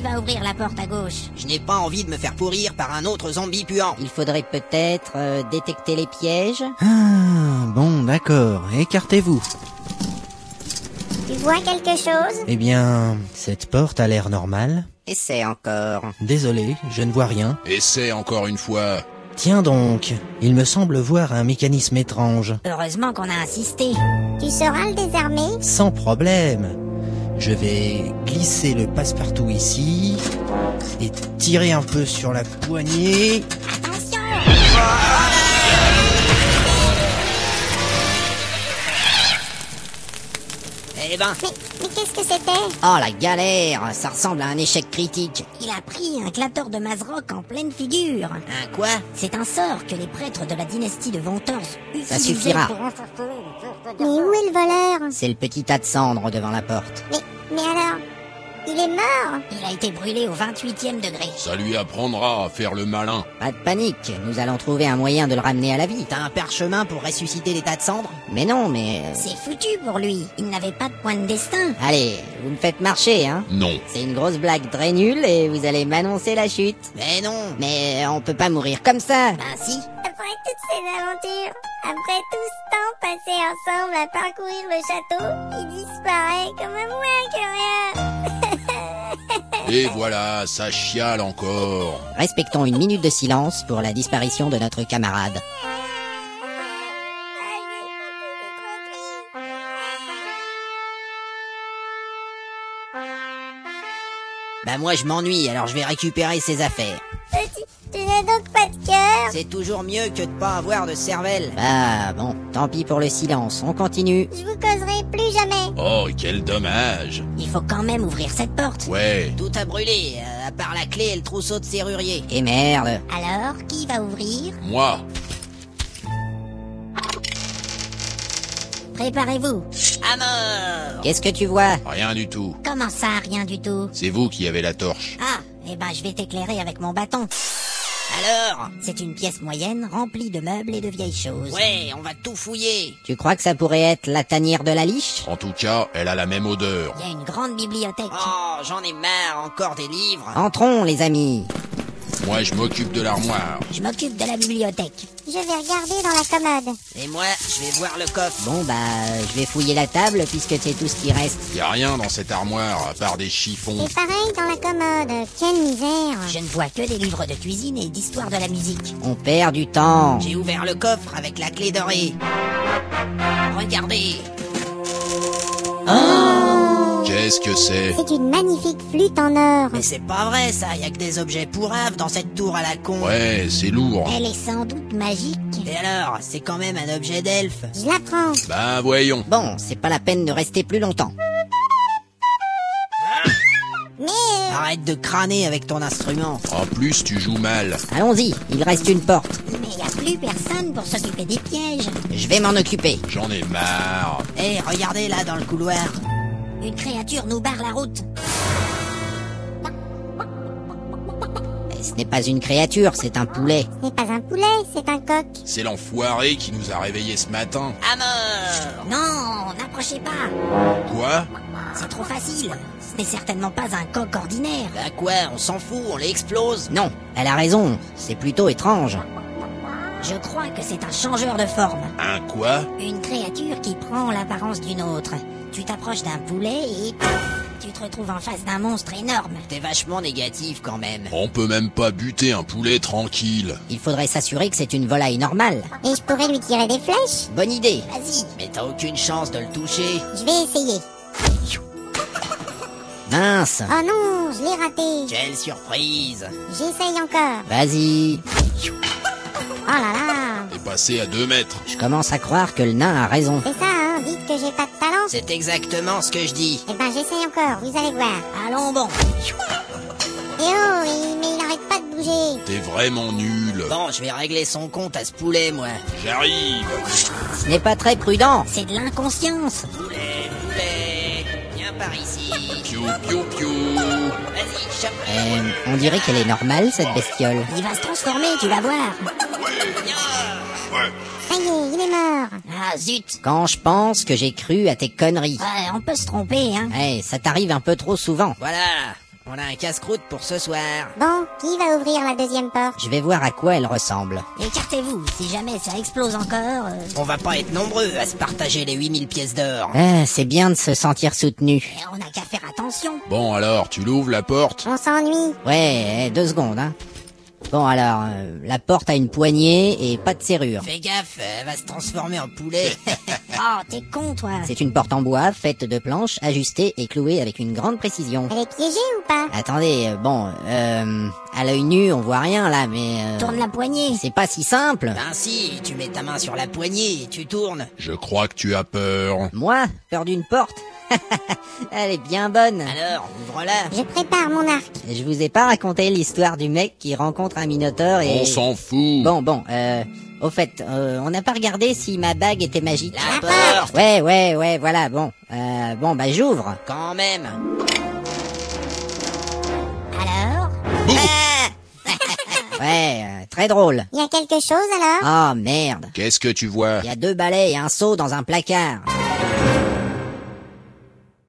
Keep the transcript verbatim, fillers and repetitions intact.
va ouvrir la porte à gauche? Je n'ai pas envie de me faire pourrir par un autre zombie puant. Il faudrait peut-être euh, détecter les pièges. Ah, bon, d'accord. Écartez-vous. Tu vois quelque chose? Eh bien, cette porte a l'air normale. Essaie encore. Désolé, je ne vois rien. Essaie encore une fois. Tiens donc, il me semble voir un mécanisme étrange. Heureusement qu'on a insisté. Tu sauras le désarmer? Sans problème. Je vais glisser le passe-partout ici et tirer un peu sur la poignée. Attention! Eh ben... Mais, mais qu'est-ce que c'était? Oh la galère, ça ressemble à un échec critique. Il a pris un clator de Mazrock en pleine figure. Un quoi? C'est un sort que les prêtres de la dynastie de Ventors Ça utilisaient suffira. pour renforcer les... Mais où est le voleur? C'est le petit tas de cendres devant la porte. Mais, mais alors, il est mort? Il a été brûlé au vingt-huitième degré. Ça lui apprendra à faire le malin. Pas de panique, nous allons trouver un moyen de le ramener à la vie. T'as un parchemin pour ressusciter les tas de cendres? Mais non, mais... euh, C'est foutu pour lui. Il n'avait pas de point de destin. Allez, vous me faites marcher, hein? Non. C'est une grosse blague très nulle et vous allez m'annoncer la chute. Mais non. Mais on peut pas mourir comme ça. Ben si. Après toutes ces aventures, après tout ce temps passé ensemble à parcourir le château, il disparaît comme un moins que rien. Et voilà, ça chiale encore. Respectons une minute de silence pour la disparition de notre camarade. Bah moi je m'ennuie, alors je vais récupérer ses affaires. Euh, Tu, tu n'as donc pas de cœur? C'est toujours mieux que de pas avoir de cervelle. Bah bon, tant pis pour le silence, on continue. Je vous causerai plus jamais. Oh, quel dommage. Il faut quand même ouvrir cette porte. Ouais. Tout a brûlé, euh, à part la clé et le trousseau de serrurier. Et merde. Alors, qui va ouvrir? Moi. Préparez-vous. À mort! Qu'est-ce que tu vois? Rien du tout. Comment ça, rien du tout? C'est vous qui avez la torche. Ah, eh ben je vais t'éclairer avec mon bâton. Alors? C'est une pièce moyenne remplie de meubles et de vieilles choses. Ouais, on va tout fouiller. Tu crois que ça pourrait être la tanière de la liche? En tout cas, elle a la même odeur. Il y a une grande bibliothèque. Oh, j'en ai marre, encore des livres. Entrons, les amis. Moi, je m'occupe de l'armoire. Je m'occupe de la bibliothèque. Je vais regarder dans la commode. Et moi, je vais voir le coffre. Bon bah, je vais fouiller la table puisque c'est tout ce qui reste. Y a rien dans cette armoire à part des chiffons. C'est pareil dans la commode. Quelle misère. Je ne vois que des livres de cuisine et d'histoire de la musique. On perd du temps. J'ai ouvert le coffre avec la clé dorée. Regardez. Qu'est-ce que c'est? C'est une magnifique flûte en or. Mais c'est pas vrai ça, y a que des objets pourraves dans cette tour à la con. Ouais, c'est lourd. Elle est sans doute magique. Et alors, c'est quand même un objet d'elfe. Je la prends. Ben voyons. Bon, c'est pas la peine de rester plus longtemps. Mais euh, Arrête de crâner avec ton instrument. En plus, tu joues mal. Allons-y, il reste une porte. Mais il n'y a plus personne pour s'occuper des pièges. Je vais m'en occuper. J'en ai marre. Hé, regardez là dans le couloir. Une créature nous barre la route. Ce n'est pas une créature, c'est un poulet. ce n'est pas un poulet, c'est un coq. C'est l'enfoiré qui nous a réveillés ce matin. À mort! Non, n'approchez pas. Quoi? C'est trop facile. Ce n'est certainement pas un coq ordinaire. Bah quoi, on s'en fout, on les explose. Non, elle a raison, c'est plutôt étrange. Je crois que c'est un changeur de forme. Un quoi? Une créature qui prend l'apparence d'une autre. Tu t'approches d'un poulet et tu te retrouves en face d'un monstre énorme. T'es vachement négatif quand même. On peut même pas buter un poulet tranquille. Il faudrait s'assurer que c'est une volaille normale. Et je pourrais lui tirer des flèches. Bonne idée. Vas-y. Mais t'as aucune chance de le toucher. Je vais essayer. Mince. Oh non, je l'ai raté. Quelle surprise! J'essaye encore. Vas-y. Oh là là. T'es passé à deux mètres. Je commence à croire que le nain a raison. C'est ça, hein, dites que j'ai pas de talent. C'est exactement ce que je dis. Eh ben j'essaye encore, vous allez voir. Allons bon. Eh oh, il- mais il arrête pas de bouger. T'es vraiment nul. Bon, je vais régler son compte à ce poulet, moi. J'arrive. Ce n'est pas très prudent. C'est de l'inconscience. Poulet, poulet, viens par ici. Piou, piou, piou. Vas-y, chope. Euh, on dirait qu'elle est normale, cette bestiole. Il va se transformer, tu vas voir. Ça y est, il est mort. Ah zut. Quand je pense que j'ai cru à tes conneries. Ouais, on peut se tromper, hein. Eh, ça t'arrive un peu trop souvent. Voilà, On a un casse-croûte pour ce soir. Bon, qui va ouvrir la deuxième porte? Je vais voir à quoi elle ressemble. Écartez-vous, si jamais ça explose encore... euh, On va pas être nombreux à se partager les huit mille pièces d'or. Ah, c'est bien de se sentir soutenu. on n'a qu'à faire attention. Bon alors, tu l'ouvres la porte? On s'ennuie. Ouais, eh, deux secondes, hein. Bon alors, euh, la porte a une poignée et pas de serrure. Fais gaffe, elle va se transformer en poulet. Oh, t'es con, toi. C'est une porte en bois, faite de planches, ajustée et clouée avec une grande précision. Elle est piégée ou pas? Attendez, euh, bon, euh, à l'œil nu, on voit rien là, mais... euh, Tourne la poignée. C'est pas si simple. Ben si, tu mets ta main sur la poignée et tu tournes. Je crois que tu as peur. Moi, peur d'une porte? Elle est bien bonne. Alors, ouvre-la. Je prépare mon arc. Je vous ai pas raconté l'histoire du mec qui rencontre un minotaure et... On s'en fout. Bon, bon, euh... Au fait, euh, on n'a pas regardé si ma bague était magique. La porte. Ouais, ouais, ouais, voilà, bon. Euh, bon, bah j'ouvre. Quand même. Alors? Ah Ouais, euh, très drôle. Y a quelque chose alors? Oh, merde. Qu'est-ce que tu vois? Il y a deux balais et un seau dans un placard.